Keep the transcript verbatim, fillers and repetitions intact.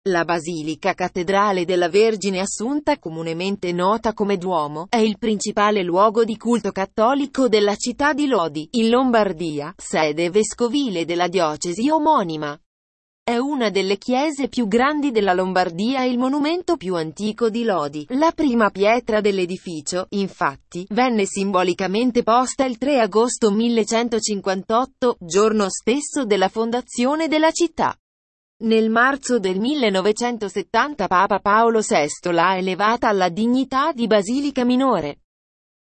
La Basilica Cattedrale della Vergine Assunta, comunemente nota come Duomo, è il principale luogo di culto cattolico della città di Lodi, in Lombardia, sede vescovile della diocesi omonima. È una delle chiese più grandi della Lombardia e il monumento più antico di Lodi. La prima pietra dell'edificio, infatti, venne simbolicamente posta il tre agosto millecentocinquantotto, giorno stesso della fondazione della città. Nel marzo del millenovecentosettanta Papa Paolo sesto l'ha elevata alla dignità di basilica minore.